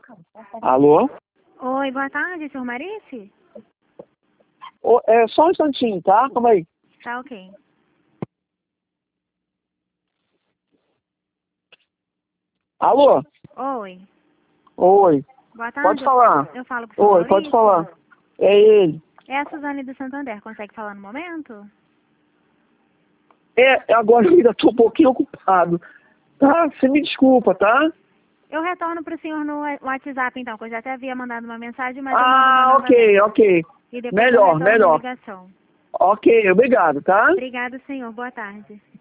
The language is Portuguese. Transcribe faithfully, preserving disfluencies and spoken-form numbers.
Alô? Oi, boa tarde, senhor Marice? Ô, é, só um instantinho, tá? Calma aí. Tá ok. Alô? Oi. Oi. Boa tarde. Pode falar. Eu falo com o senhor Oi, Maurício? pode falar. É ele. É a Suzane do Santander. Consegue falar no momento? É, agora eu ainda tô um pouquinho ocupado. Tá? Você me desculpa, tá? Eu retorno para o senhor no WhatsApp, então, que eu já até havia mandado uma mensagem, mas eu mando Ah, uma ok, novamente. ok. E depois eu Melhor, retorno a melhor. ligação. Ok, obrigado, tá? Obrigado, senhor. Boa tarde.